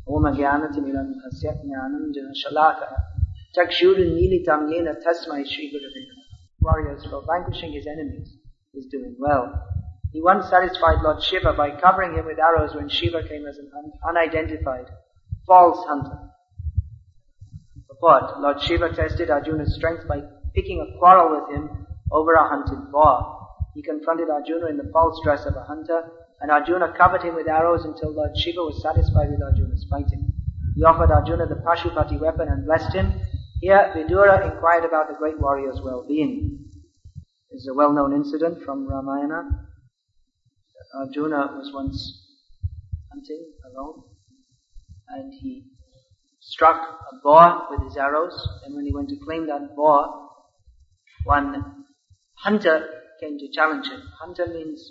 Om Jnanatimirandhasya Jnananjana Shalakaya Chakshurunmilitam Yena Tasmai Shri Gurave Namaha. Warriors, for vanquishing his enemies, is doing well. He once satisfied Lord Shiva by covering him with arrows when Shiva came as an unidentified, false hunter. Purport: Lord Shiva tested Arjuna's strength by picking a quarrel with him over a hunted boar. He confronted Arjuna in the false dress of a hunter, and Arjuna covered him with arrows until Lord Shiva was satisfied with Arjuna's fighting. He offered Arjuna the Pashupati weapon and blessed him. Here, Vidura inquired about the great warrior's well-being. This is a well-known incident from Ramayana. Arjuna was once hunting alone, and he struck a boar with his arrows, and when he went to claim that boar, one hunter came to challenge him. Hunter means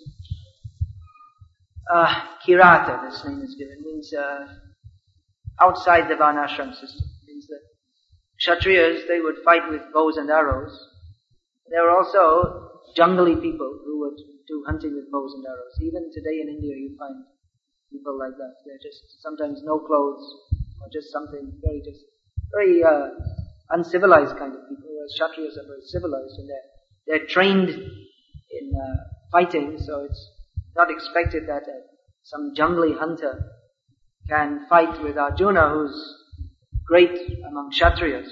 Kirata, this name is given, means outside the Varnashram system. It means that Kshatriyas, they would fight with bows and arrows. There were also jungly people who would do hunting with bows and arrows. Even today in India you find people like that. They're just sometimes no clothes, or just something very uncivilized kind of people, whereas Kshatriyas are very civilized and they're trained in fighting, so it's not expected that some jungly hunter can fight with Arjuna, who's great among Kshatriyas.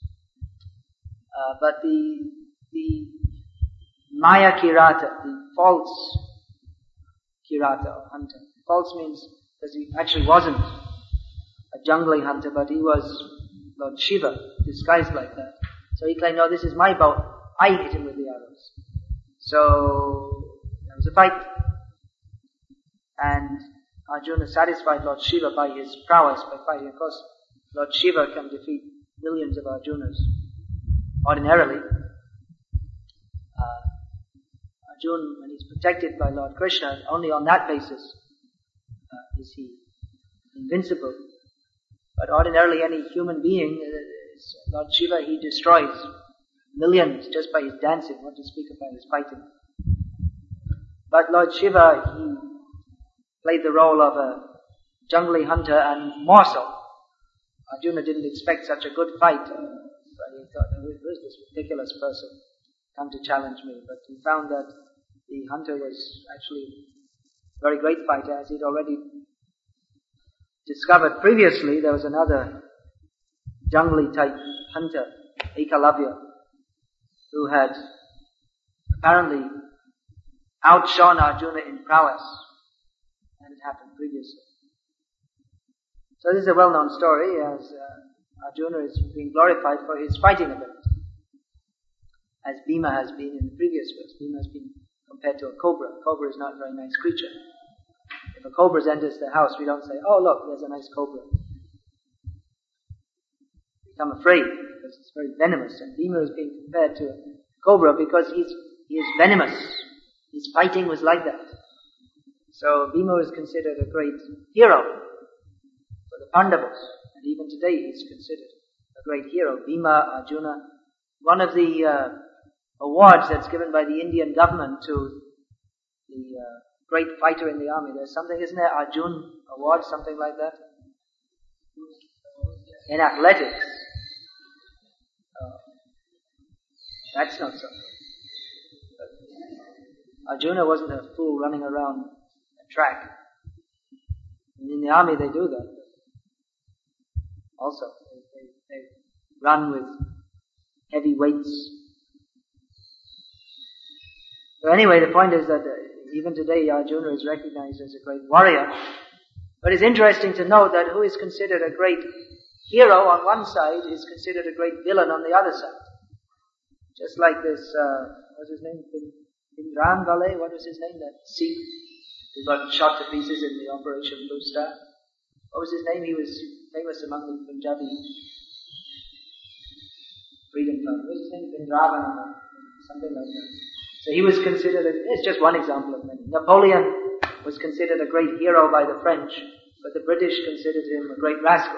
But the Maya Kirata, the false Kirata or hunter. False means because he actually wasn't a jungly hunter, but he was Lord Shiva, disguised like that. So he claimed, no, this is my bow. I hit him with the arrows. So there was a fight. And Arjuna satisfied Lord Shiva by his prowess, by fighting. Of course, Lord Shiva can defeat millions of Arjunas ordinarily. Arjuna, when he's protected by Lord Krishna, only on that basis is he invincible. But ordinarily any human being, Lord Shiva, he destroys millions just by his dancing, not to speak about his fighting. But Lord Shiva, he played the role of a jungly hunter, and more so. Arjuna didn't expect such a good fight, but he thought, who is this ridiculous person come to challenge me? But he found that the hunter was actually a very great fighter, as he'd already discovered previously. There was another jungly type hunter, Ekalavya, who had apparently outshone Arjuna in prowess, and it happened previously. So this is a well-known story, as Arjuna is being glorified for his fighting ability, as Bhima has been in the previous verse. Bhima has been compared to a cobra. A cobra is not a very nice creature. If a cobra enters the house, we don't say, oh look, there's a nice cobra. We become afraid because it's very venomous, and Bhima is being compared to a cobra because he is venomous. His fighting was like that. So Bhima was considered a great hero for the Pandavas, and even today he is considered a great hero. Bhima, Arjuna. One of the awards that's given by the Indian government to the great fighter in the army, there's something, isn't there? Arjun Award, something like that? In athletics. That's not so good. Arjuna wasn't a fool running around a track. And in the army they do that. Also, they run with heavy weights. So anyway, the point is that even today Arjuna is recognized as a great warrior. But it's interesting to note that who is considered a great hero on one side is considered a great villain on the other side. Just like this, what's his name? Imran Vale, what was his name? That Sikh who got shot to pieces in the Operation Blue Star. What was his name? He was famous among the Punjabi freedom fighters. What was his name? Vrindavan, something like that. So he was considered, it's just one example of many. Napoleon was considered a great hero by the French, but the British considered him a great rascal.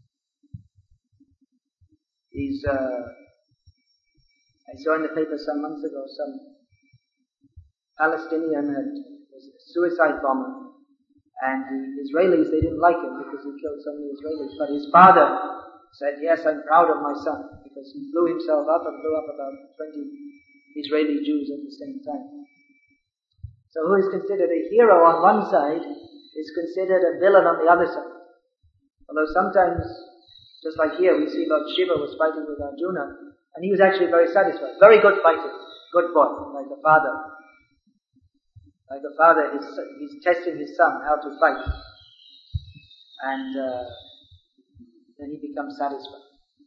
I saw in the paper some months ago, some Palestinian was a suicide bomber, And the Israelis, they didn't like him because he killed so many Israelis. But his father said, yes, I'm proud of my son, because he blew himself up and blew up about 20 Israeli Jews at the same time. So who is considered a hero on one side is considered a villain on the other side. Although sometimes, just like here, we see Lord Shiva was fighting with Arjuna, and he was actually very satisfied. Very good fighter, good boy, like a father. Like a father, he's testing his son how to fight. And then he becomes satisfied.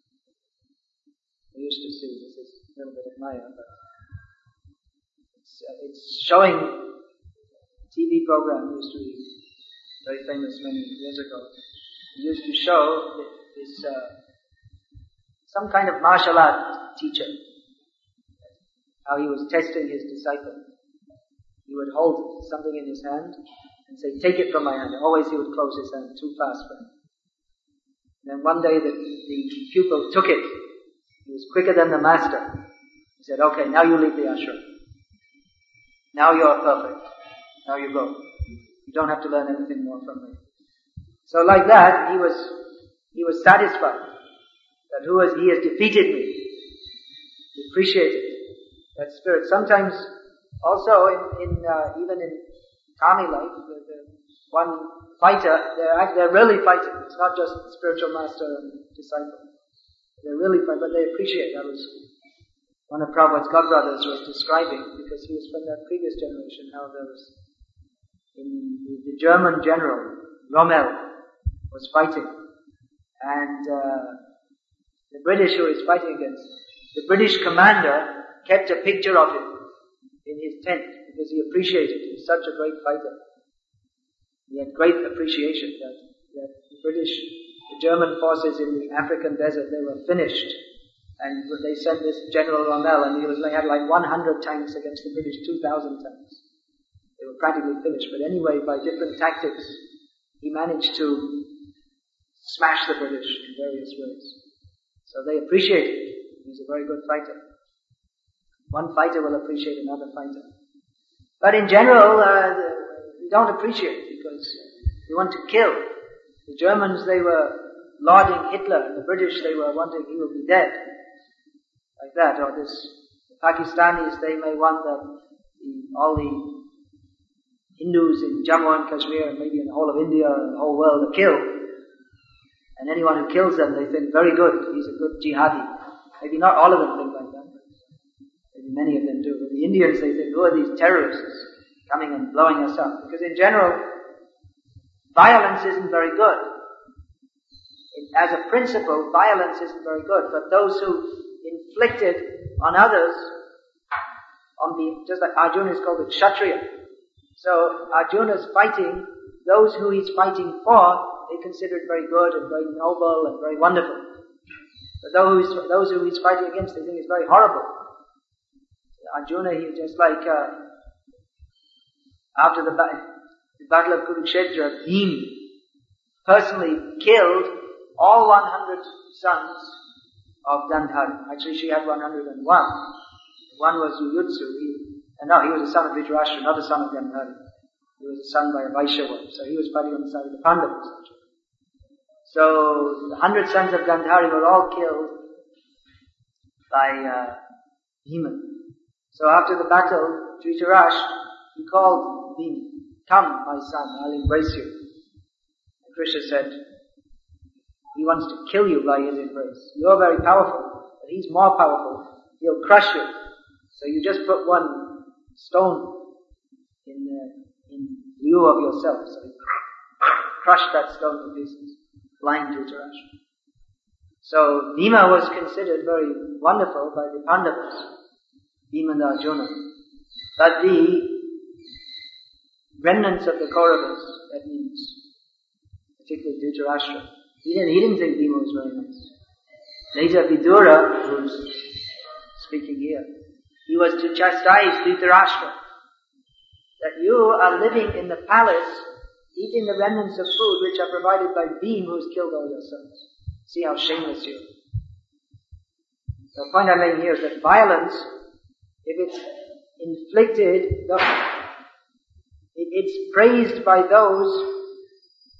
We used to see, this is a little bit of Maya, but it's showing a TV program used to be very famous many years ago. It used to show this some kind of martial art teacher, how he was testing his disciple. He would hold something in his hand and say, take it from my hand. Always he would close his hand too fast for him. Then one day the pupil took it. He was quicker than the master. He said, okay, now you leave the ashram. Now you are perfect. Now you go. You don't have to learn anything more from me. So like that, he was satisfied that he has defeated me. He appreciated that spirit. Sometimes also even in army life, the one fighter, they're really fighting. It's not just spiritual master and disciple. They're really fighting, but they appreciate. That was one of Prabhupada's godbrothers was describing, because he was from that previous generation, how there was the German general, Rommel, was fighting. And the British who he was fighting against, the British commander kept a picture of him in his tent, because he appreciated him. He was such a great fighter. He had great appreciation that the German forces in the African desert, they were finished. And they sent this General Rommel, and they had like 100 tanks against the British 2,000 tanks. They were practically finished. But anyway, by different tactics, he managed to smash the British in various ways. So they appreciated him. He was a very good fighter. One fighter will appreciate another fighter. But in general, we don't appreciate, because they want to kill. The Germans, they were lauding Hitler, and the British, they were wanting he will be dead. Like that. Or the Pakistanis, they may want all the Hindus in Jammu and Kashmir, and maybe in the whole of India and the whole world, are killed. And anyone who kills them, they think, very good, he's a good jihadi. Maybe not all of them think like that, but maybe many of them do. But the Indians, they think, who are these terrorists coming and blowing us up? Because in general, violence isn't very good. As a principle, violence isn't very good. But those who inflict it on others, just like Arjuna is called a Kshatriya. So Arjuna's fighting, those who he's fighting for, they consider it very good and very noble and very wonderful. But those who he's fighting against, they think it's very horrible. Arjuna, he just like, after the Battle of Kurukshetra, Bhima personally killed all 100 sons of Gandhari. Actually, she had 101. One was Yuyutsu. He was a son of Dhritarashtra, not a son of Gandhari. He was a son by a Vaishya wife. So he was fighting on the side of the Pandavas. So the 100 sons of Gandhari were all killed by Bhima. So after the battle, Dhritarashtra, he called Bhima, "Come, my son, I'll embrace you." And Krishna said, he wants to kill you by his embrace. You're very powerful, but he's more powerful. He'll crush you. So you just put one stone in lieu of yourself. So he crushed that stone to pieces, blind Dhritarashtra. So Bhima was considered very wonderful by the Pandavas, Bhima and Arjuna. But the remnants of the Kauravas, that means particularly Dhritarashtra, he didn't think Bhima was very nice. Later Vidura, who's speaking here, he was to chastise Dhritarashtra that you are living in the palace, eating the remnants of food which are provided by Bhima, who's killed all your sons. See how shameless you are. The point I'm making here is that violence, if it's inflicted, it's praised by those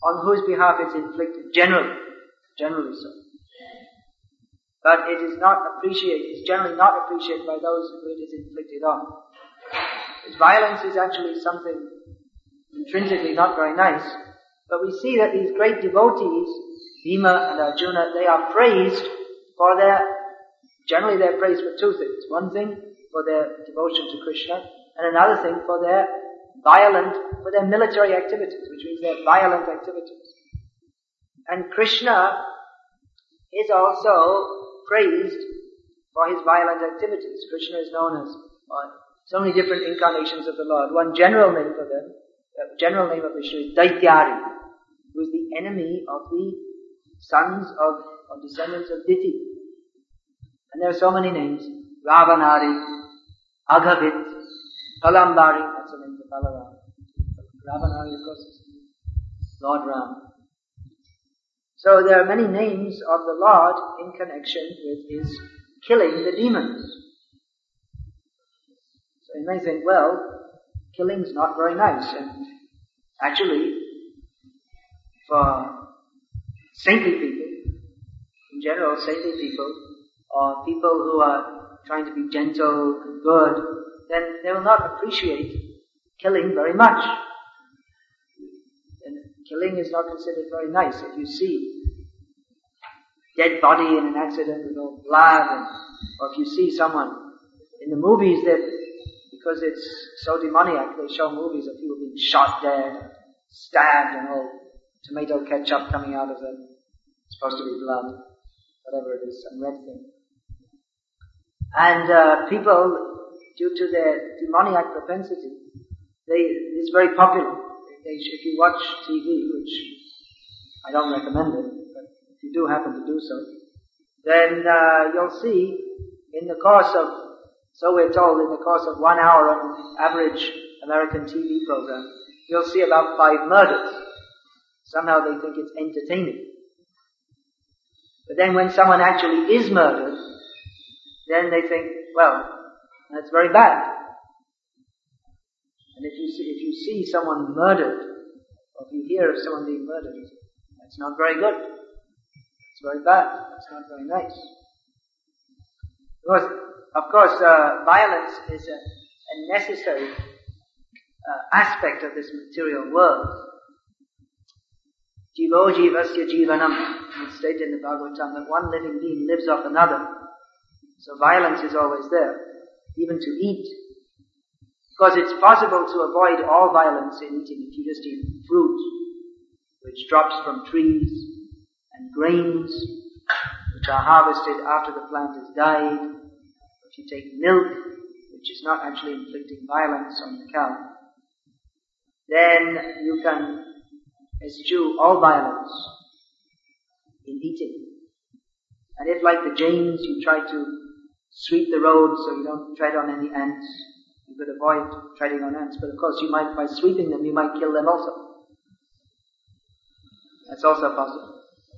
on whose behalf it's inflicted, generally so. But it is generally not appreciated by those who it is inflicted on. Because violence is actually something intrinsically not very nice, but we see that these great devotees, Bhima and Arjuna, they are praised for generally they're praised for two things. One thing, for their devotion to Krishna, and another thing for their military activities, which means their violent activities. And Krishna is also praised for his violent activities. Krishna is known as so many different incarnations of the Lord. One general name for them, general name of Vishnu is Daityari, who is the enemy of the sons of descendants of Diti. And there are so many names. Ravanari, Aghavit, Palambari, that's the name of Balaram. Ravanari, of course, is Lord Ram. So there are many names of the Lord in connection with his killing the demons. So you may think, well, killing's not very nice. And actually, for saintly people, in general, saintly people, or people who are trying to be gentle and good, then they will not appreciate killing very much. And killing is not considered very nice. If you see dead body in an accident with all blood, or if you see someone in the movies, because it's so demoniac, they show movies of people being shot dead, stabbed, and all tomato ketchup coming out of them. It's supposed to be blood, whatever it is, some red thing. And people, due to their demoniac propensity, it's very popular. If you watch TV, which I don't recommend it, but if you do happen to do so, then you'll see in the course of, so we're told, in the course of 1 hour on an average American TV program, you'll see about 5 murders. Somehow they think it's entertaining. But then when someone actually is murdered, then they think, well, that's very bad. And if you see someone murdered, or if you hear of someone being murdered, that's not very good. It's very bad. It's not very nice. Of course, violence is a necessary aspect of this material world. Jivo jivasya jivanam. It's stated in the Bhagavatam that one living being lives off another. So violence is always there, even to eat. Because it's possible to avoid all violence in eating if you just eat fruit, which drops from trees, and grains, which are harvested after the plant is died. If you take milk, which is not actually inflicting violence on the cow, then you can eschew all violence in eating. And if, like the Jains, you try to sweep the road so you don't tread on any ants, you could avoid treading on ants. But of course, by sweeping them, you might kill them also. That's also possible.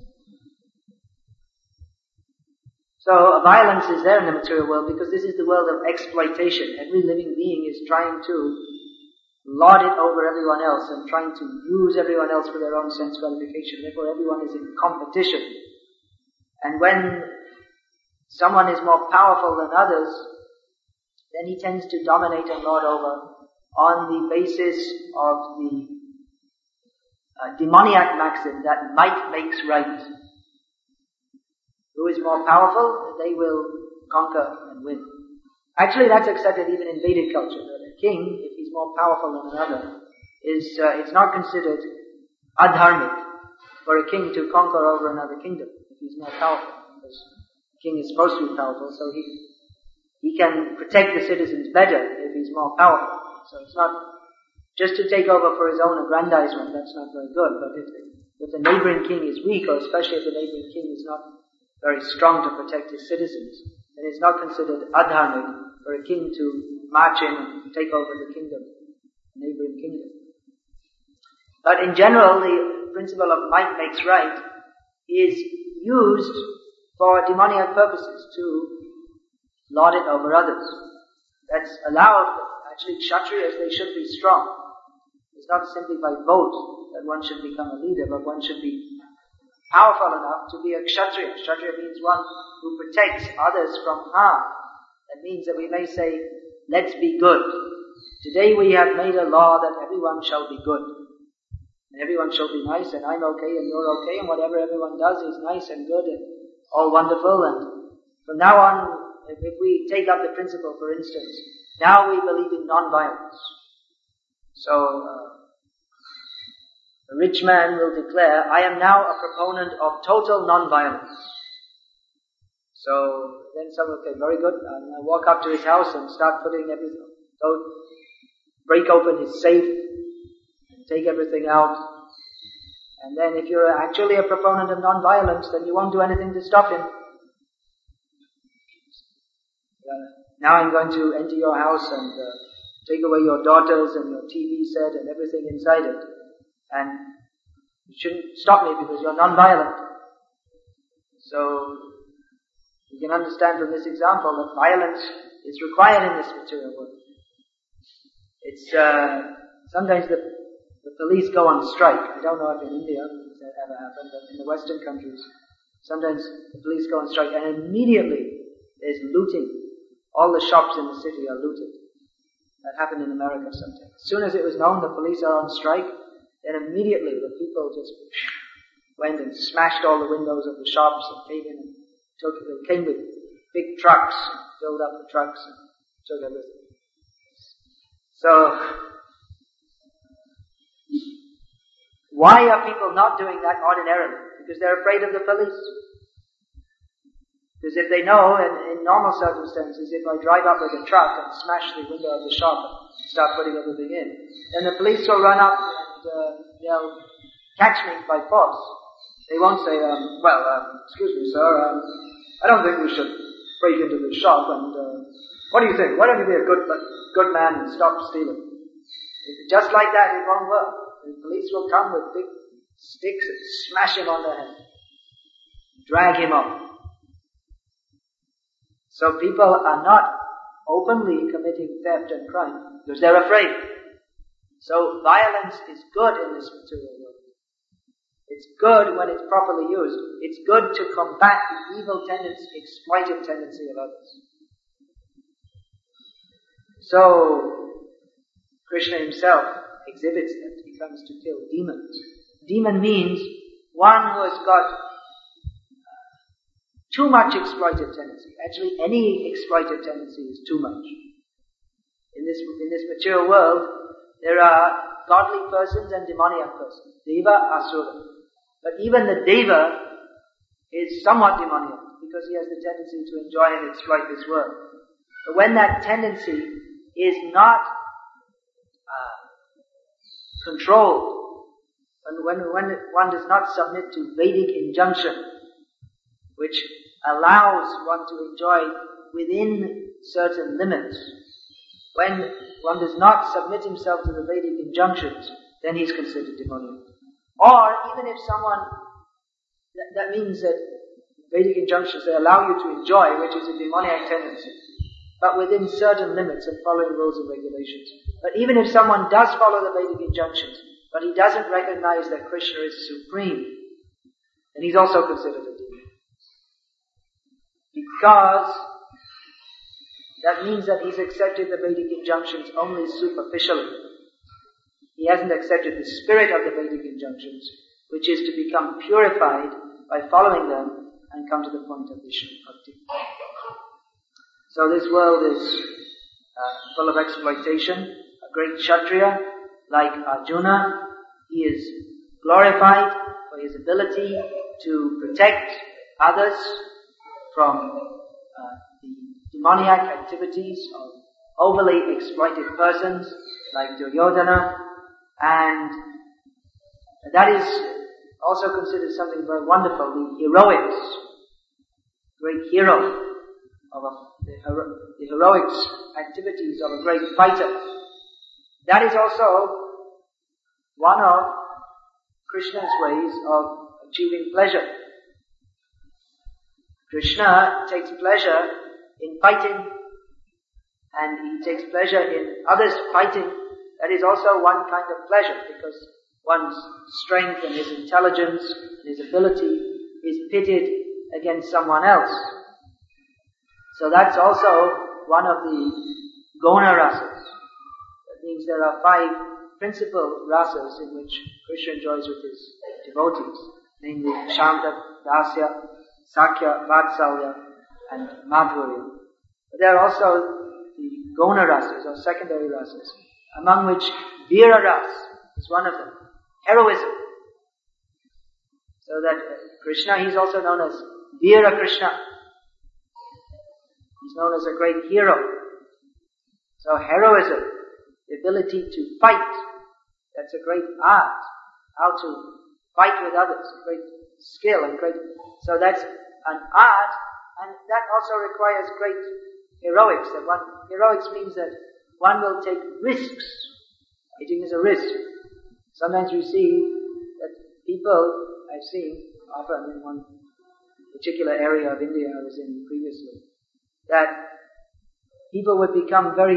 So violence is there in the material world because this is the world of exploitation. Every living being is trying to lord it over everyone else and trying to use everyone else for their own sense gratification. Therefore, everyone is in competition. And when someone is more powerful than others, then he tends to dominate and lord over on the basis of the demoniac maxim that might makes right. Who is more powerful, they will conquer and win. Actually, that's accepted even in Vedic culture. That a king, if he's more powerful than another, it's not considered adharmic for a king to conquer over another kingdom if he's more powerful. Because the king is supposed to be powerful, so he can protect the citizens better if he's more powerful. So it's not just to take over for his own aggrandizement, that's not very good. But if the neighboring king is weak, or especially if the neighboring king is not very strong to protect his citizens, then it's not considered adharmic for a king to march in and take over the kingdom, the neighboring kingdom. But in general, the principle of might makes right is used for demoniac purposes, to lord it over others. That's allowed. Actually, Kshatriyas, they should be strong. It's not simply by vote that one should become a leader, but one should be powerful enough to be a kshatriya. Kshatriya means one who protects others from harm. That means that we may say, let's be good. Today we have made a law that everyone shall be good. And everyone shall be nice, and I'm okay, and you're okay, and whatever everyone does is nice and good and all wonderful. And from now on, if we take up the principle, for instance, now we believe in non-violence. So, a rich man will declare, I am now a proponent of total non-violence. So, then someone will say, very good, and I'll walk up to his house and start putting everything, so break open his safe, and take everything out. And then if you're actually a proponent of non-violence, then you won't do anything to stop him. Now I'm going to enter your house and take away your daughters and your TV set and everything inside it. And you shouldn't stop me because you're non-violent. So, you can understand from this example that violence is required in this material world. It's, sometimes the police go on strike. I don't know if in India that ever happened, but in the Western countries, sometimes the police go on strike and immediately there's looting. All the shops in the city are looted. That happened in America sometimes. As soon as it was known the police are on strike, then immediately the people just went and smashed all the windows of the shops and came in and they came with big trucks, filled up the trucks and took everything. So, why are people not doing that ordinarily? Because they're afraid of the police. Because if they know, in normal circumstances, if I drive up with a truck and smash the window of the shop and start putting everything in, then the police will run up and they'll catch me by force. They won't say, excuse me, sir, I don't think you should break into the shop, and what do you think? Why don't you be a good man and stop stealing? Just like that, it won't work. The police will come with big sticks and smash him on the head, drag him off. So people are not openly committing theft and crime because they're afraid. So violence is good in this material world. It's good when it's properly used. It's good to combat the evil tendency, exploitive tendency of others. So Krishna himself exhibits that. He comes to kill demons. Demon means one who has got too much exploitive tendency. Actually, any exploitive tendency is too much. In this material world, there are godly persons and demoniac persons. Deva, Asura. But even the Deva is somewhat demoniac because he has the tendency to enjoy and exploit this world. But when that tendency is not controlled, when one does not submit to Vedic injunction, which allows one to enjoy within certain limits. When one does not submit himself to the Vedic injunctions, then he's considered demoniac. Or even if someone, that means that Vedic injunctions, they allow you to enjoy, which is a demoniac tendency, but within certain limits and following rules and regulations. But even if someone does follow the Vedic injunctions, but he doesn't recognize that Krishna is supreme, then he's also considered a demon. Because that means that he's accepted the Vedic injunctions only superficially. He hasn't accepted the spirit of the Vedic injunctions, which is to become purified by following them and come to the point of Vishnu Bhakti. So this world is full of exploitation. A great Kshatriya, like Arjuna, he is glorified for his ability to protect others from the demoniac activities of overly exploited persons like Duryodhana, and that is also considered something very wonderful, the heroics, great hero of the heroics activities of a great fighter. That is also one of Krishna's ways of achieving pleasure. Krishna takes pleasure in fighting, and he takes pleasure in others fighting. That is also one kind of pleasure, because one's strength and his intelligence and his ability is pitted against someone else. So that's also one of the gona rasas. That means there are 5 principal rasas in which Krishna enjoys with his devotees, namely Shanta, Dasya, Sakya, Vatsalya, and Madhurya. But there are also the gona rasas, or secondary rasas, among which Veera ras is one of them. Heroism. So that Krishna, he's also known as Veera Krishna. He's known as a great hero. So heroism, the ability to fight, that's a great art. How to fight with others, a great skill and great. So that's an art, and that also requires great heroics. Heroics means that one will take risks. Fighting is a risk. Sometimes you see that people, I've seen often in one particular area of India I was in previously, that people would become they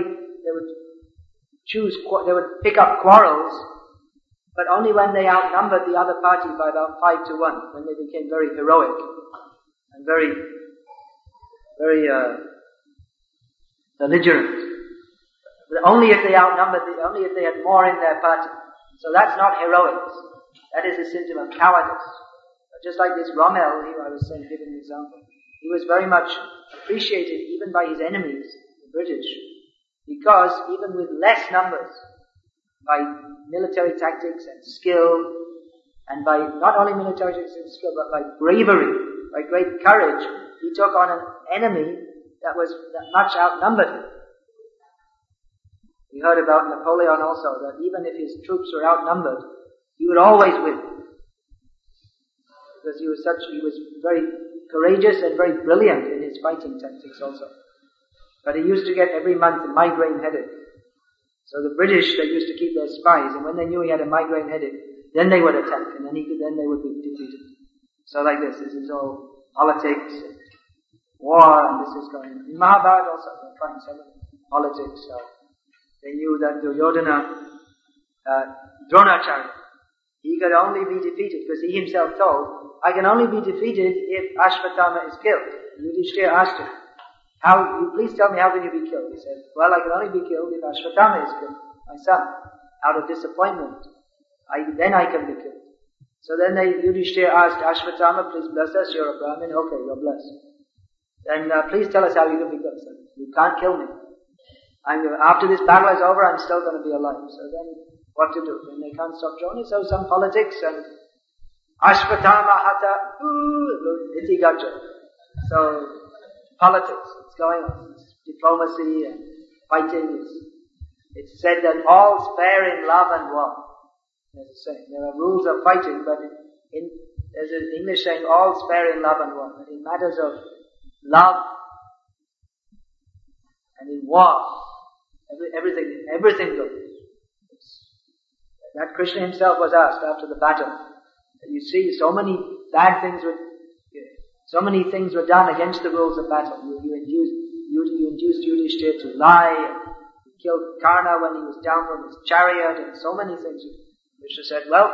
would pick up quarrels, but only when they outnumbered the other party by about 5-1, when they became very heroic and very belligerent. But only if they only if they had more in their party. So that's not heroics. That is a symptom of cowardice. But just like this Rommel, who I was saying, giving an example, he was very much appreciated even by his enemies, the British, because even with less numbers, by military tactics and skill, and by not only military tactics and skill, but by bravery, by great courage, he took on an enemy that much outnumbered him. We heard about Napoleon also, that even if his troops were outnumbered, he would always win. Because he was very courageous and very brilliant in his fighting tactics also. But he used to get every month a migraine headache. So the British, they used to keep their spies, and when they knew he had a migraine headache, then they would attack, and then they would be defeated. So like this is all politics, and war, and this is going on. In Mahabharata also, they're trying several politics, so they knew that Duryodhana, Dronacharya, he could only be defeated, because he himself told, I can only be defeated if Ashvatthama is killed. Yudhishthira asked him, please tell me how can you be killed? He said, well, I can only be killed if Ashvatthama is killed, my son, out of disappointment. Then I can be killed. So then Yudhishthira asked Ashvatthama, please bless us, you're a Brahmin, okay, you're blessed. Then please tell us how you can be killed. So, you can't kill me. After this battle is over, I'm still going to be alive. So then, what to do? Then they can't stop joining. So some politics and Ashvatthama hata iti gacha. So politics, it's going on. It's diplomacy and fighting. It's said that all's fair in love and war. There's a saying. There are rules of fighting, but there's an English saying, all's fair in love and war. But in matters of love and in war, everything goes. That Krishna himself was asked after the battle. You see, so many things were done against the rules of battle. You induced Yudhishthira to lie. You killed Karna when he was down from his chariot, and so many things. Krishna said, well,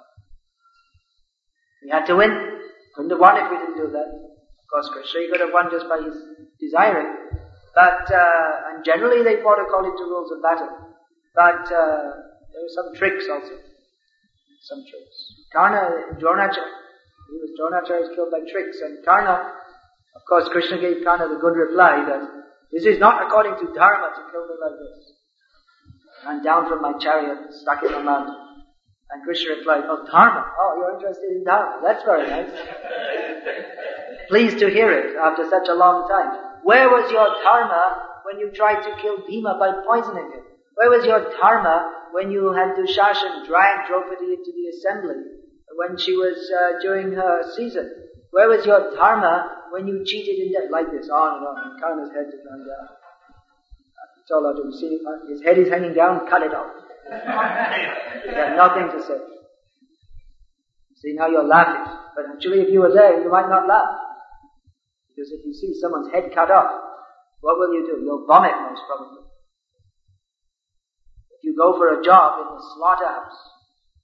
we had to win. Couldn't have won if we didn't do that. Of course, Krishna could have won just by his desiring. But, and generally they fought according to rules of battle. But, there were some tricks also. Some tricks. Karna, Dronacharya was killed by tricks. And Karna, of course, Krishna gave Karna the good reply that this is not according to dharma to kill me like this. And down from my chariot, stuck in the mountain. And Krishna replied, oh, dharma. Oh, you're interested in dharma. That's very nice. Pleased to hear it after such a long time. Where was your dharma when you tried to kill Bhima by poisoning him? Where was your dharma when you had Dushashan drag Draupadi into the assembly when she was during her season? Where was your dharma when you cheated in death? Like this, on and on. And Karna's head is hung down. He told her to see his head is hanging down, cut it off. He had nothing to say. See, now you're laughing. But actually if you were there, you might not laugh. Because if you see someone's head cut off, what will you do? You'll vomit most probably. If you go for a job in the slaughterhouse,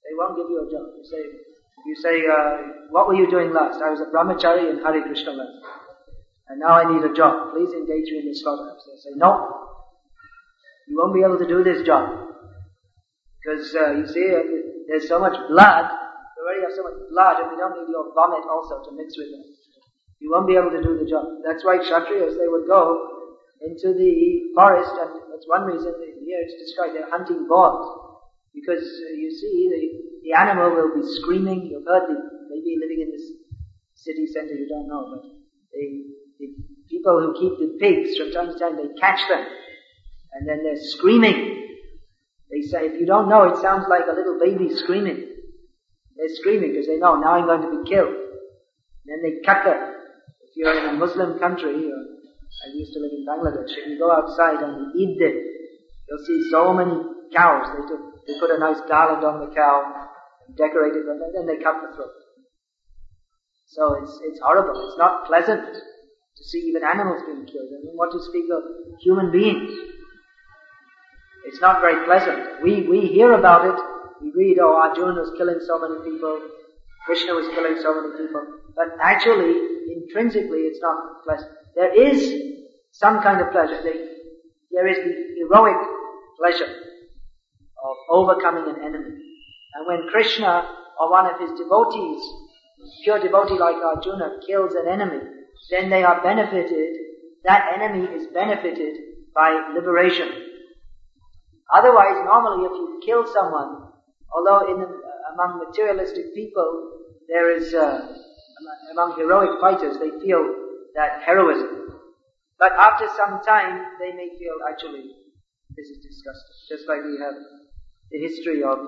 They won't give you a job. You say, what were you doing last? I was a brahmachari in Hare Krishna land. And now I need a job. Please engage me in this slaughterhouse. They say, no. You won't be able to do this job. Because, you see, there's so much blood. We already have so much blood and we don't need your vomit also to mix with it. You won't be able to do the job. That's why Kshatriyas, they would go into the forest, and that's one reason here it's described, they're hunting boars. Because you see, the animal will be screaming. You've heard maybe living in this city center, you don't know, but the people who keep the pigs, from time to time, they catch them. And then they're screaming. They say, if you don't know, it sounds like a little baby screaming. They're screaming because they know, now I'm going to be killed. And then they cut them. If you're in a Muslim country, I used to live in Bangladesh, if you go outside on the Eid day, you'll see so many cows. They put a nice garland on the cow, decorate it, and then they cut the throat. So it's horrible. It's not pleasant to see even animals being killed. And what to speak of human beings. It's not very pleasant. We hear about it. We read, Arjuna was killing so many people. Krishna was killing so many people. But actually, intrinsically, it's not pleasant. There is some kind of pleasure. There is the heroic pleasure of overcoming an enemy. And when Krishna or one of his devotees, pure devotee like Arjuna, kills an enemy, then they are benefited, that enemy is benefited by liberation. Otherwise, normally if you kill someone, although among materialistic people, there is, among heroic fighters, they feel that heroism. But after some time, they may feel, actually, this is disgusting. Just like we have the history of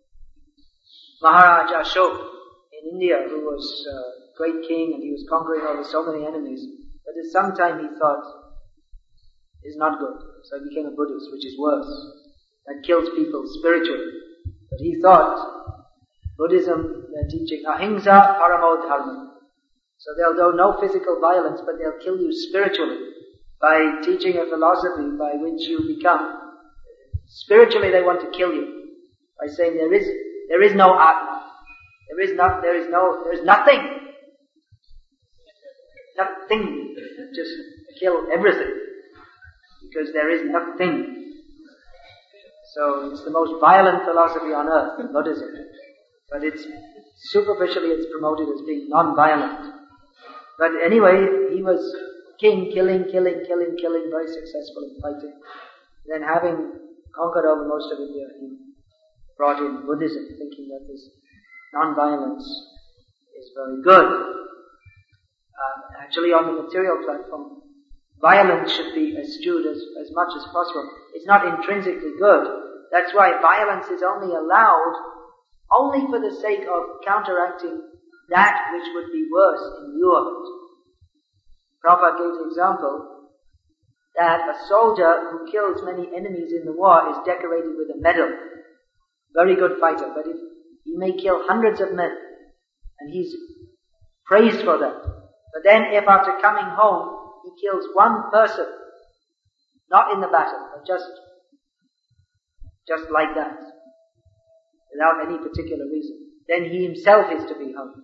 Maharaj Ashoka in India, who was a great king and he was conquering over so many enemies. But at some time he thought, it's not good. So he became a Buddhist, which is worse. That kills people spiritually. But he thought, Buddhism, they're teaching ahimsa paramo dharma. So they'll do no physical violence, but they'll kill you spiritually by teaching a philosophy by which you become, spiritually they want to kill you by saying there is no Atma. There is nothing. Nothing. Just kill everything. Because there is nothing. So it's the most violent philosophy on earth, Buddhism. But superficially it's promoted as being non-violent. But anyway, he was king, killing, very successful in fighting. Then having conquered over most of India, he brought in Buddhism, thinking that this non-violence is very good. Actually, on the material platform, violence should be eschewed as much as possible. It's not intrinsically good. That's why violence is only allowed only for the sake of counteracting that which would be worse in lieu of it. Prabhupada gave the example that a soldier who kills many enemies in the war is decorated with a medal. Very good fighter, but if he may kill hundreds of men, and he's praised for that. But then if after coming home, he kills one person, not in the battle, but just like that, without any particular reason, then he himself is to be hung.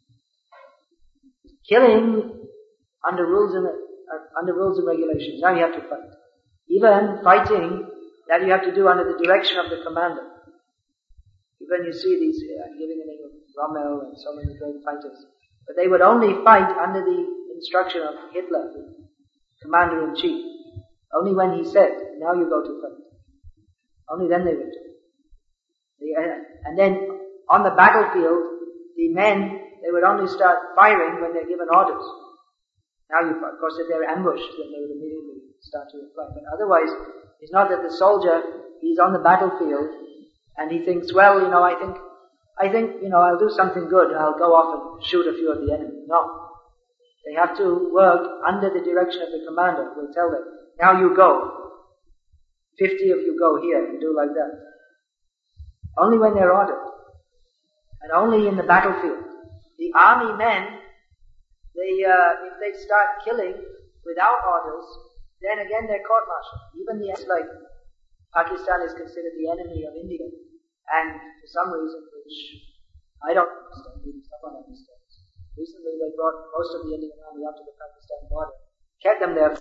Killing under rules and regulations. Now you have to fight. Even fighting that you have to do under the direction of the commander. Even you see these, giving the name of Rommel and so many great fighters. But they would only fight under the instruction of Hitler, the commander-in-chief. Only when he said, now you go to fight. Only then they would do it. And then on the battlefield, the men, they would only start firing when they're given orders. Now of course if they're ambushed, then they would immediately start to fight. But otherwise, it's not that the soldier, he's on the battlefield, and he thinks, well, I think, I'll do something good, I'll go off and shoot a few of the enemy. No. They have to work under the direction of the commander, who will tell them, now you go. 50 of you go here and do like that. Only when they're ordered. And only in the battlefield. The army men, if they start killing without orders, then again they're court-martialed. Even like Pakistan is considered the enemy of India. And for some reason which I don't understand, maybe someone understands, recently they brought most of the Indian army up to the Pakistan border, kept them there.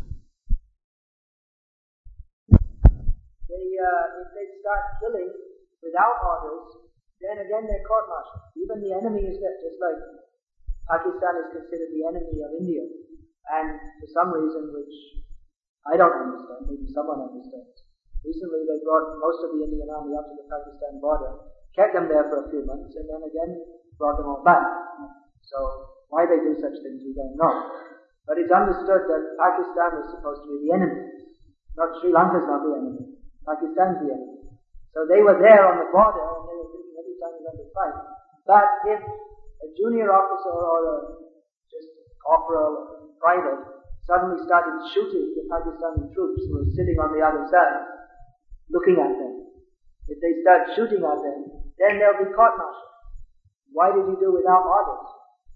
If they start killing without orders, then again they're court-martialed. Even the enemy is there, just like Pakistan is considered the enemy of India. And for some reason which I don't understand, maybe someone understands, recently they brought most of the Indian army up to the Pakistan border, kept them there for a few months, and then again brought them all back. So why they do such things we don't know. But it's understood that Pakistan is supposed to be the enemy. Not Sri Lanka's not the enemy. Pakistan's the enemy. So they were there on the border and they were thinking every time they're going to fight. But if a junior officer or just a corporal or a private suddenly started shooting the Pakistani troops who were sitting on the other side, looking at them, if they start shooting at them, then they'll be court-martialed. Why did you do without orders?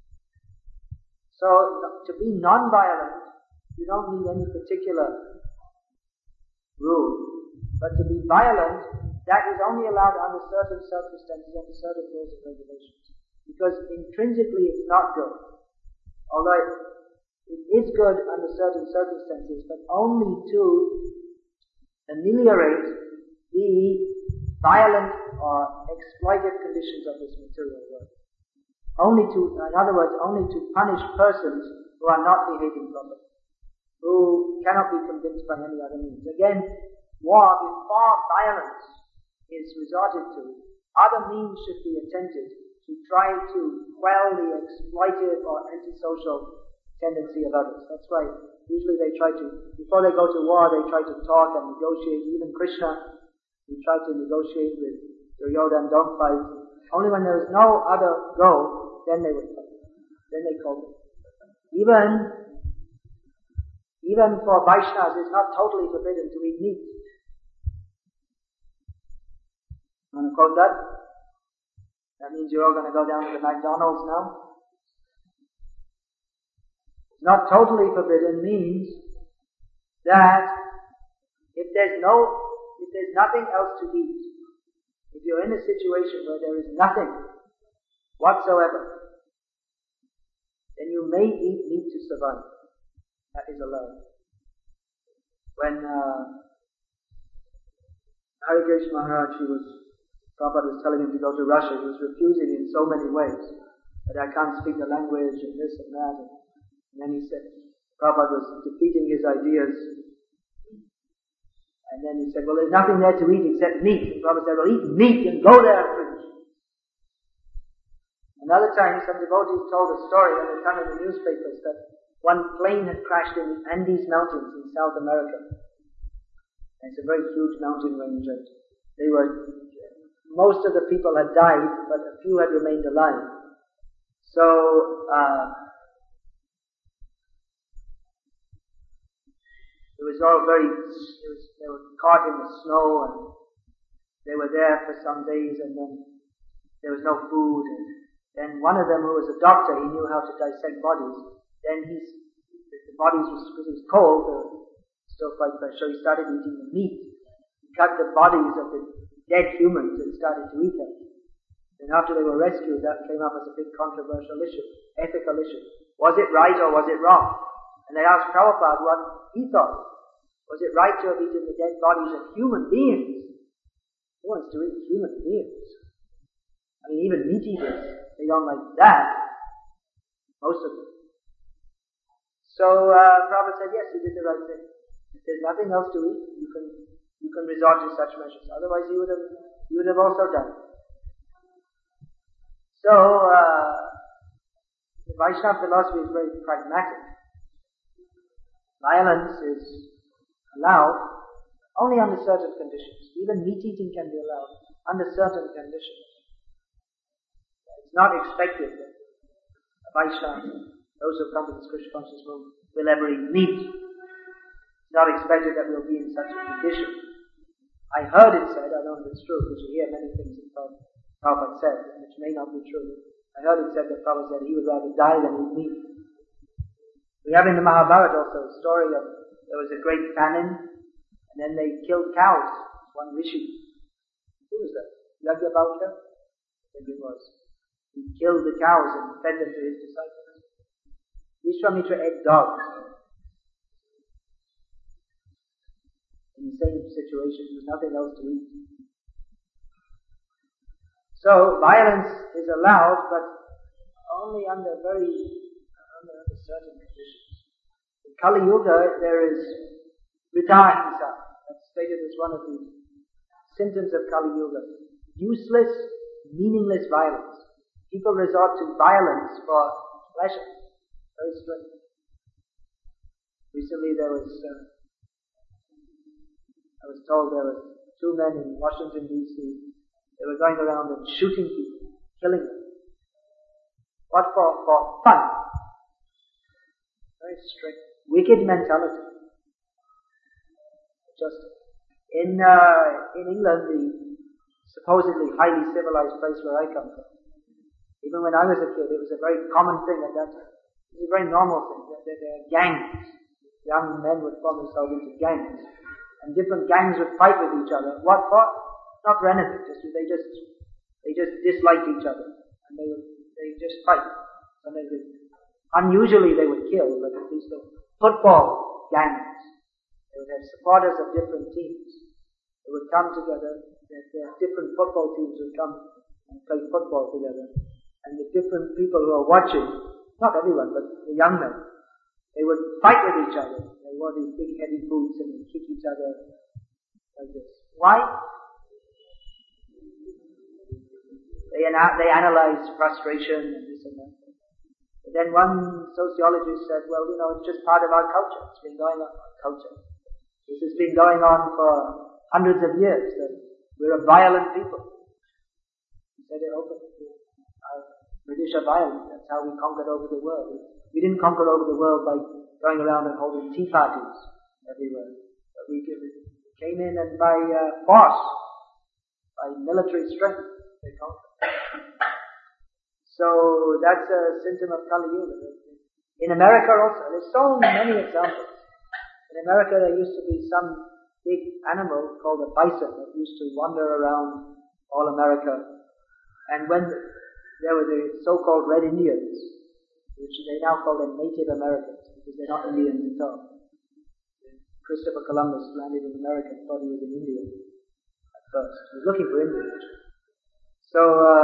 So to be non-violent, you don't need any particular rule. But to be violent, that is only allowed under certain circumstances, under certain rules and regulations. Because intrinsically it's not good. Although it is good under certain circumstances, but only to ameliorate the violent or exploited conditions of this material world. In other words, only to punish persons who are not behaving properly, who cannot be convinced by any other means. Again, war, before violence is resorted to, other means should be attempted to try to quell the exploitive or antisocial tendency of others. That's why usually they try to, before they go to war, they try to talk and negotiate. Even Krishna, he tried to negotiate with Duryodhana, don't fight. Only when there was no other go, then they would fight. Then they called it. Even for Vaishnavas, it's not totally forbidden to eat meat. Want to quote that? That means you're all going to go down to the McDonald's now? It's not totally forbidden means that if there's nothing else to eat, if you're in a situation where there is nothing whatsoever, then you may eat meat to survive. That is allowed. When Hari Krishna Maharaj, Prabhupada was telling him to go to Russia, he was refusing in so many ways, that I can't speak the language and this and that. And then he said, Prabhupada was defeating his ideas. And then he said, well, there's nothing there to eat except meat. And Prabhupada said, well, eat meat and go there and preach. Another time, some devotees told a story that had come in the newspapers that one plane had crashed in the Andes Mountains in South America. And it's a very huge mountain range, and most of the people had died, but a few had remained alive. So, they were caught in the snow, and they were there for some days, and then there was no food, and then one of them, who was a doctor, he knew how to dissect bodies. Then the bodies because it was cold, they were still quite fresh, so he started eating the meat. He cut the bodies of the dead humans and started to eat them. And after they were rescued, that came up as a big controversial issue, ethical issue. Was it right or was it wrong? And they asked Prabhupada what he thought. Was it right to have eaten the dead bodies of human beings? Who wants to eat human beings? I mean, even meat eaters, they don't like that. Most of them. So Prabhupada said, yes, he did the right thing. If there's nothing else to eat, you can resort to such measures. Otherwise, you would have also done. So the Vaishnava philosophy is very pragmatic. Violence is allowed only under certain conditions. Even meat eating can be allowed under certain conditions. It's not expected that a Vaishnava, those who come to this Krishna conscious will ever eat meat. It's not expected that we'll be in such a condition. I heard it said, I don't know if it's true, because you hear many things that Prabhupada said, which may not be true. I heard it said that Prabhupada said he would rather die than eat meat. We have in the Mahabharata also a story of, there was a great famine, and then they killed cows. One rishi. Who was that? Yajnavalkya, I think it was. He killed the cows and fed them to his disciples. Vishwamitra ate dogs. In the same situation, there was nothing else to eat. So, violence is allowed, but only under certain conditions. In Kali Yuga, there is Ritahimsa. That's stated as one of the symptoms of Kali Yuga. Useless, meaningless violence. People resort to violence for pleasure. Very strange. Recently I was told there were two men in Washington DC. They were going around and shooting people, killing them. What for? For fun. Very strict. Wicked mentality. Just in England, the supposedly highly civilized place where I come from, even when I was a kid, it was a very common thing at that time. It was a very normal thing. There are gangs. Young men would form themselves into gangs. And different gangs would fight with each other. What for? Not for anything. They just disliked each other. And they just fight. Unusually they would kill, but at least the football gangs. They would have supporters of different teams. They would come together. Their different football teams would come and play football together. And the different people who are watching, not everyone, but the young men, they would fight with each other. They wore these big heavy boots and kick each other like this. Why? They analyze frustration and this and that. But then one sociologist said, well, it's just part of our culture. It's been going on, our culture. This has been going on for hundreds of years, that we're a violent people. He said it openly. British are violent. That's how we conquered over the world. We didn't conquer over the world by going around and holding tea parties everywhere. But we came in and by force, by military strength, they conquered. So that's a symptom of Kali Yuga. In America also, there's so many examples. In America there used to be some big animal called a bison that used to wander around all America. And when there were the so-called Red Indians, which they now call them Native Americans, because they're not Indians at all. Christopher Columbus landed in America and thought he was an Indian at first. He was looking for Indians. So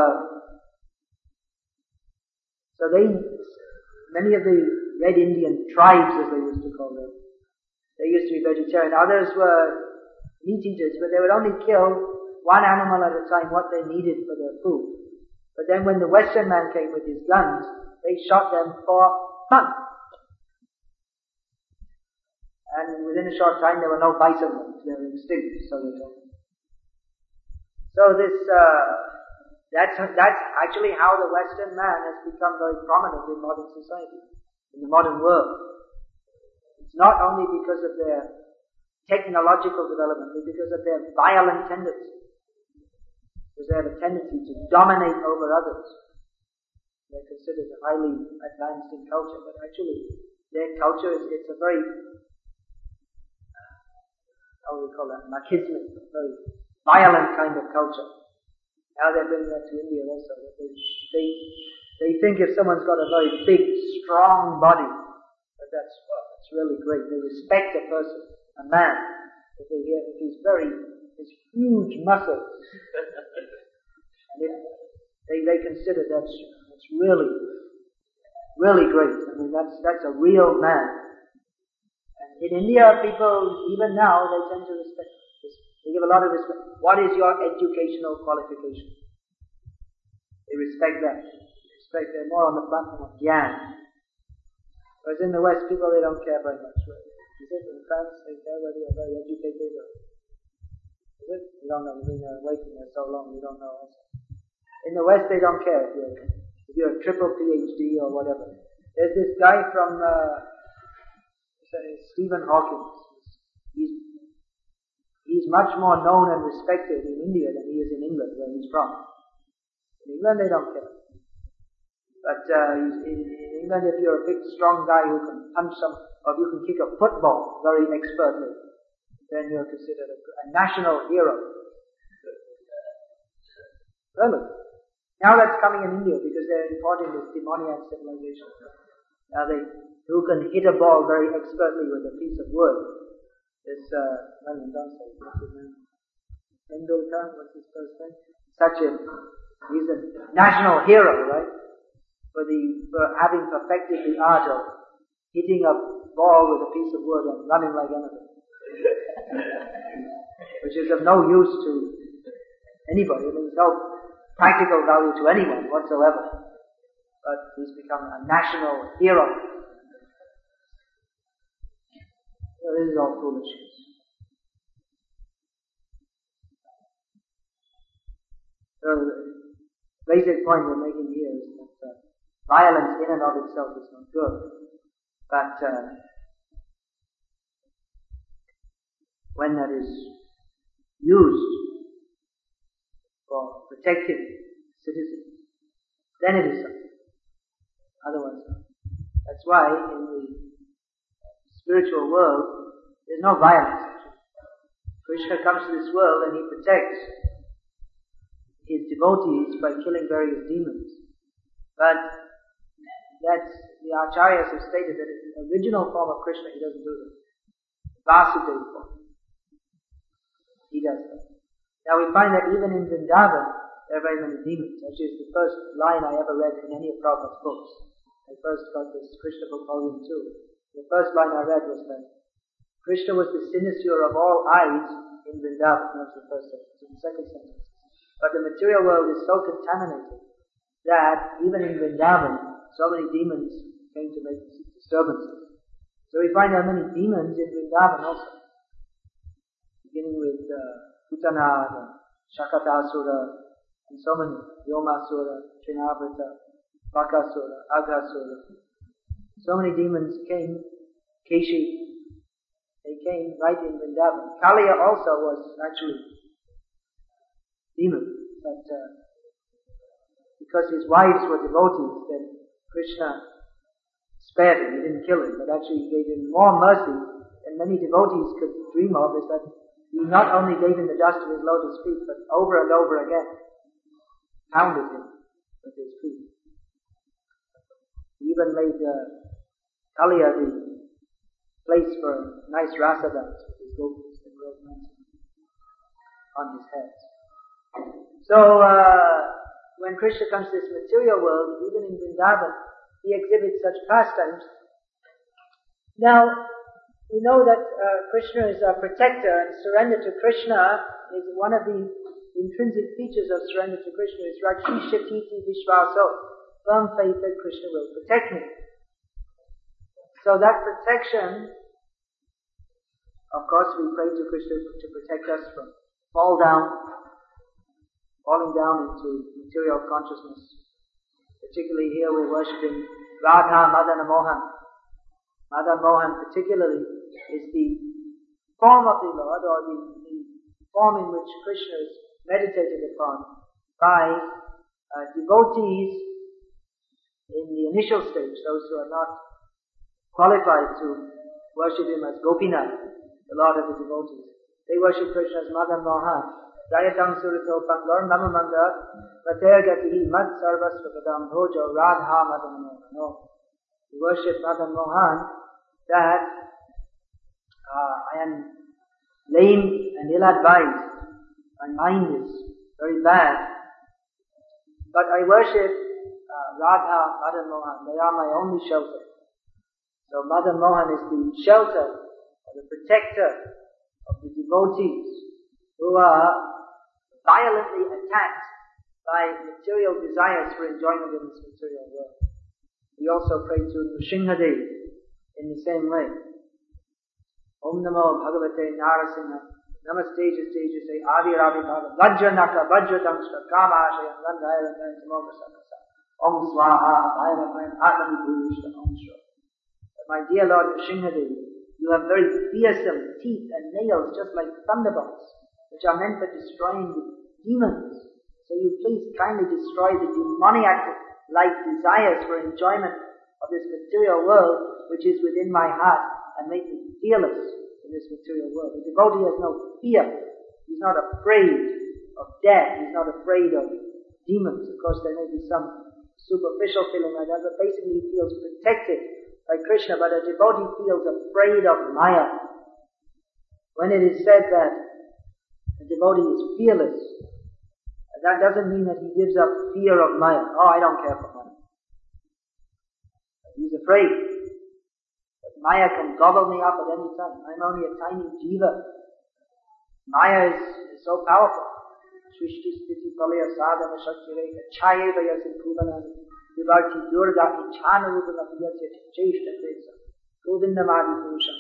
many of the Red Indian tribes, as they used to call them, they used to be vegetarian. Others were meat eaters, but they would only kill one animal at a time, what they needed for their food. But then when the Western man came with his guns, they shot them for fun. And within a short time there were no bison left. They were extinct, so they told me. So that's actually how the Western man has become very prominent in modern society, in the modern world. It's not only because of their technological development, but because of their violent tendency. Because they have a tendency to dominate over others. They're considered highly advanced in culture, but actually their culture it's a very, how do we call that, machismic, very violent kind of culture. Now they're bringing that to India also. They think if someone's got a very big, strong body, that's really great. They respect a person, a man, if he's his huge muscles. And they consider that's really, really great. I mean, that's a real man. And in India, people, even now, they tend to respect this. They give a lot of respect. What is your educational qualification? They respect that. They're more on the platform of Gyan. Whereas in the West, people, they don't care very much. Is it in France, they care whether you're very educated or... Is it? You don't know. You've been away from there so long, you don't know also. In the West, they don't care if you're a triple PhD or whatever. There's this guy from Stephen Hawking. He's much more known and respected in India than he is in England, where he's from. In England, they don't care. But in England, if you're a big, strong guy who can punch or you can kick a football very expertly, then you're considered a national hero. Really. Now that's coming in India because they're importing this demoniac civilization. Now who can hit a ball very expertly with a piece of wood. This, what's his name? Tendulkar, what's his first name? He's a national hero, right? For having perfected the art of hitting a ball with a piece of wood and running like anything. Which is of no use to anybody. There's no practical value to anyone whatsoever. But he's become a national hero. So this is all foolishness. So the basic point we're making here is that violence in and of itself is not good. But when that is used for protecting citizens, then it is something. Otherwise not. That's why in the spiritual world, there's no violence. Krishna comes to this world and he protects his devotees by killing various demons. But that's, the Acharyas have stated that in the original form of Krishna he doesn't do that. Vasudeva form. He does that. Now we find that even in Vrindavan, there are very many demons. Actually, it's the first line I ever read in any of Prabhupada's books. I first got this Krishna book volume 2. The first line I read was that Krishna was the cynosure of all eyes in Vrindavan. That's the first sentence. In the second sentence. But the material world is so contaminated that even in Vrindavan, so many demons came to make disturbances. So we find there are many demons in Vrindavan also. Beginning with Putana and Shakatasura and so many, Yomasura, Trinavrita, Bakasura, Aghasura. So many demons came, Keshi, they came right in Vrindavan. Kaliya also was actually demon, but because his wives were devotees, then Krishna spared him, he didn't kill him, but actually gave him more mercy than many devotees could dream of, is that he not only gave him the dust of his lotus feet, but over and over again pounded him with his feet. He even made Kaliya the place for a nice rasa dance with his gopis and gopis on his head. So, when Krishna comes to this material world, even in Vrindavan, he exhibits such pastimes. Now, we know that Krishna is a protector, and surrender to Krishna is one of the intrinsic features of surrender to Krishna is Rakshishati Vishvaso, firm faith that Krishna will protect me. So that protection, of course, we pray to Krishna to protect us from falling down into material consciousness. Particularly here we're worshipping Radha Madana Mohan. Madana Mohan particularly is the form of the Lord, or the form in which Krishna is meditated upon by devotees in the initial stage, those who are not qualified to worship him as Gopinath, the Lord of the devotees. They worship Krishna as Madana Mohan. Jayatam Surito Pangor Namamanda Vatergati Mad Sarvasvakadam Bhojo Radha Madana Mohan. No. We worship Madana Mohan that I am lame and ill-advised. My mind is very bad. But I worship Radha Madana Mohan. They are my only shelter. So Madana Mohan is the shelter, or the protector of the devotees who are violently attacked by material desires for enjoyment in this material world. We also pray to Nrsimhadev in the same way. Om Namo Bhagavate Narasingha Namaste Jase Avirabhibhava Vajranaka Vajradamshra Kamashayam Gandhayam Samokasakasa Om Swaha Bhayam Atmabhurishta Om Shra. My dear Lord Nrsimhadev, you have very fearsome teeth and nails just like thunderbolts, which are meant for destroying the demons. So you please kindly destroy the demoniac-like desires for enjoyment of this material world, which is within my heart, and make me fearless in this material world. The devotee has no fear. He's not afraid of death. He's not afraid of demons. Of course, there may be some superficial feeling like that, but basically he feels protected by Krishna. But a devotee feels afraid of Maya. When it is said that a devotee is fearless, that doesn't mean that he gives up fear of Maya. Oh, I don't care for Maya. He's afraid. But Maya can gobble me up at any time. I'm only a tiny jiva. Maya is so powerful. Shrishti sthiti pralaya sadhana shakti reka chayeva yasin kuvanani vivarti durga ichhana rupana piyasya cheshta kresa govindamadi purusham.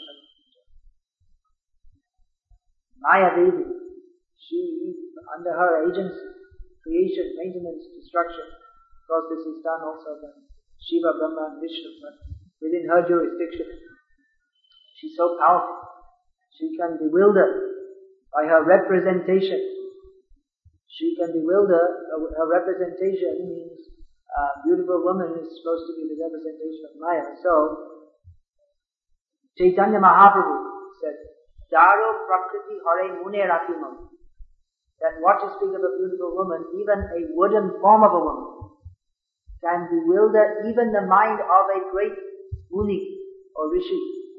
Maya Devi, she, under her agency, creation, maintenance, destruction. Of course, this is done also by Shiva, Brahma and Vishnu, but within her jurisdiction. She's so powerful. She can bewilder by her representation. She can bewilder, her representation means a beautiful woman is supposed to be the representation of Maya. So, Chaitanya Mahaprabhu said, Daro prakriti hare mune rakimam. That what to speak of a beautiful woman, even a wooden form of a woman, can bewilder even the mind of a great muni or rishi.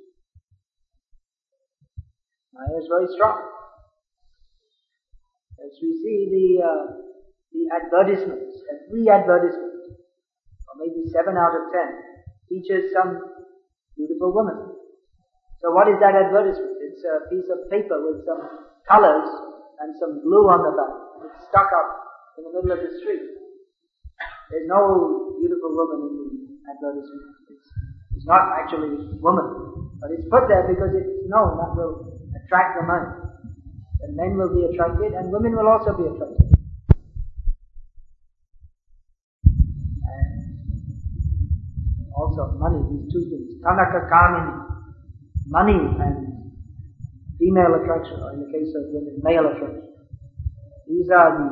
Maya is very strong. As we see the advertisements, every advertisement, or maybe 7 out of 10, features some beautiful woman. So what is that advertisement? It's a piece of paper with some colors and some glue on the back. It's stuck up in the middle of the street. There's no beautiful woman in the advertisement. It's not actually woman, but it's put there because it's known that will attract the mind. And men will be attracted and women will also be attracted. And also money, these two things. Kanaka kamini, money and female attraction, or in the case of women, male attraction. These are the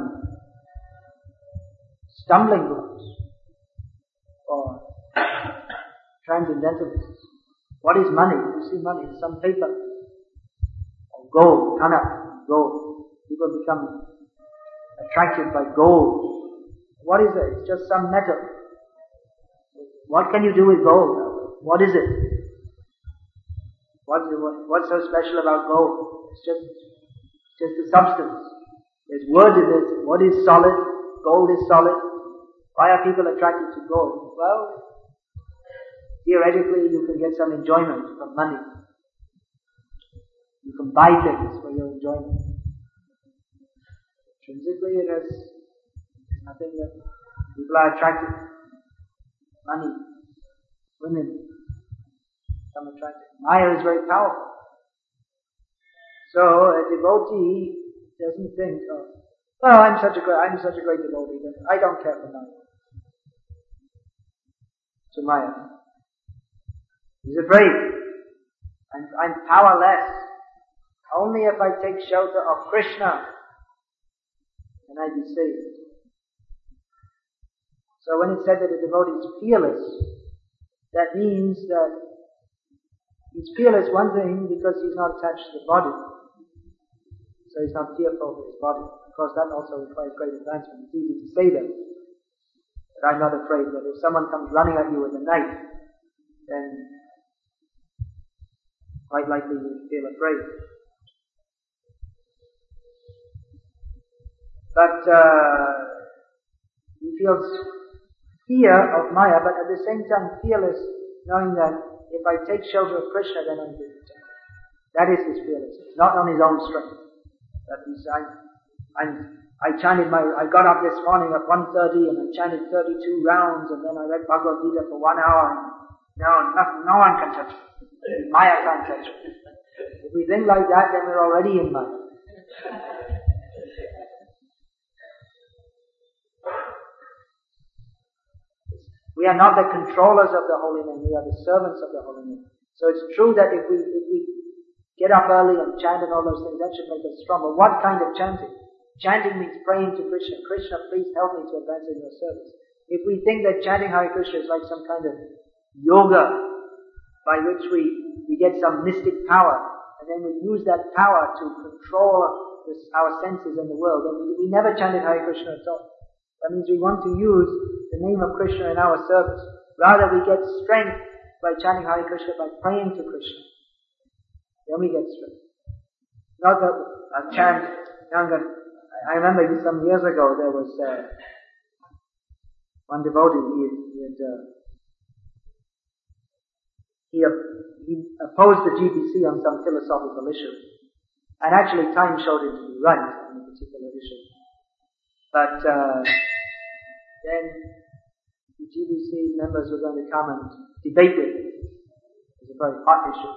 stumbling blocks for transcendentalists. What is money? You see money, it's some paper. Or gold, kanak, gold. People become attracted by gold. What is it? It's just some metal. What can you do with gold? What is it? What's so special about gold? It's just a substance. There's wood in it. Wood is solid. Gold is solid. Why are people attracted to gold? Well, theoretically you can get some enjoyment from money. You can buy things for your enjoyment. Intrinsically it has nothing that people are attracted to. Money, women, become attracted. Maya is very powerful. So a devotee doesn't think, well, I'm such a great devotee that I don't care for Maya. So Maya. He's afraid. I'm powerless. Only if I take shelter of Krishna can I be saved. So when it said that a devotee is fearless, that means that he's fearless, one thing, because he's not attached to the body. So he's not fearful of his body. Of course, that also requires great advancement. It's easy to say that. But I'm not afraid that if someone comes running at you in the night, then quite likely you feel afraid. But he feels fear of Maya, but at the same time fearless, knowing that if I take shelter of Krishna, then I'm being protected. That is his fearlessness, not on his own strength. That he's, I got up this morning at 1:30 and I chanted 32 rounds and then I read Bhagavad Gita for 1 hour and no one can touch me. Maya can't touch me. If we think like that, then we're already in Maya. We are not the controllers of the holy name, we are the servants of the holy name. So it's true that if we get up early and chant and all those things, that should make us strong. But what kind of chanting? Chanting means praying to Krishna. Krishna, please help me to advance in your service. If we think that chanting Hare Krishna is like some kind of yoga by which we get some mystic power, and then we use that power to control our senses in the world, then we never chanted Hare Krishna at all. That means we want to use the name of Krishna in our service. Rather we get strength by chanting Hare Krishna, by praying to Krishna. Then we get strength. Not that a chant, I remember some years ago there was one devotee, he opposed the GBC on some philosophical issue. And actually time showed him to be right on a particular issue. But then the GBC members were going to come and debate with him. It was a very hot issue.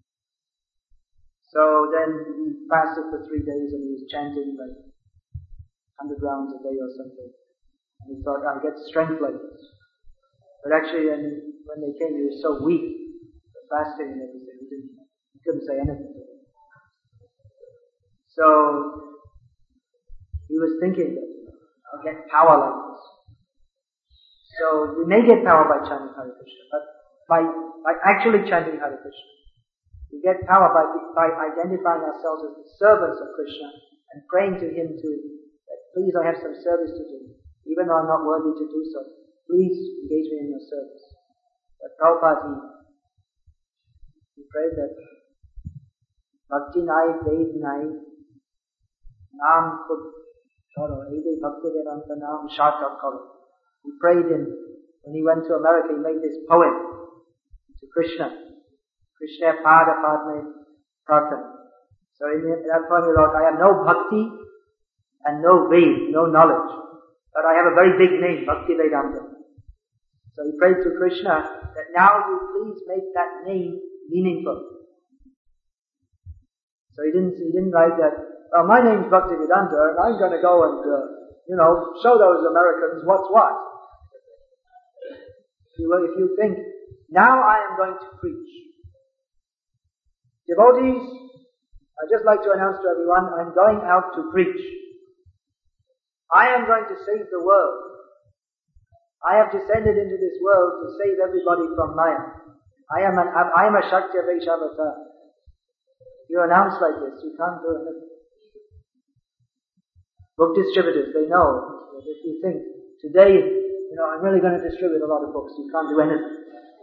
So then he fasted for 3 days and he was chanting like 100 rounds a day or something. And he thought, I'll get strength like this. But actually when they came, he was so weak, the fasting and everything, he couldn't say anything to them. So he was thinking that I'll get power like this. So we may get power by chanting Hare Krishna, but by actually chanting Hare Krishna, we get power by identifying ourselves as the servants of Krishna and praying to Him that please I have some service to do. Even though I'm not worthy to do so, please engage me in your service. But Prabhupada, he prayed that Bhakti Nai, Ved Nai, Naam Khud Karo, Ede Bhakti Vedanta Naam Shaka Karo. He prayed when he went to America, he made this poem to Krishna. Krishna Pada Padme Pratana. So in that poem he wrote, I have no bhakti and no Ved, no knowledge. But I have a very big name, Bhakti Vedanta. So he prayed to Krishna that now you please make that name meaningful. So he didn't write that, my name's Bhakti Vedanta and I'm going to go and, show those Americans what's what. If you think, now I am going to preach. Devotees, I'd just like to announce to everyone, I'm going out to preach. I am going to save the world. I have descended into this world to save everybody from Maya. I am a Shakya Vaishavata. You announce like this, you can't do anything. Book distributors, they know that if you think, today, I'm really going to distribute a lot of books, you can't do anything.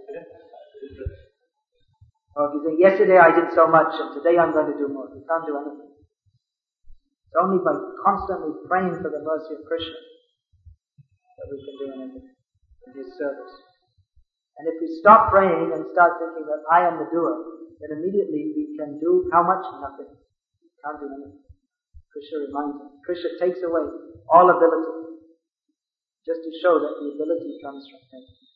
Or if you think, yesterday I did so much and today I'm going to do more, you can't do anything. It's only by constantly praying for the mercy of Krishna that we can do anything in His service. And if we stop praying and start thinking that I am the doer, then immediately we can do how much? Nothing. We can't do anything. Krishna reminds us. Krishna takes away all ability, just to show that the ability comes from Him.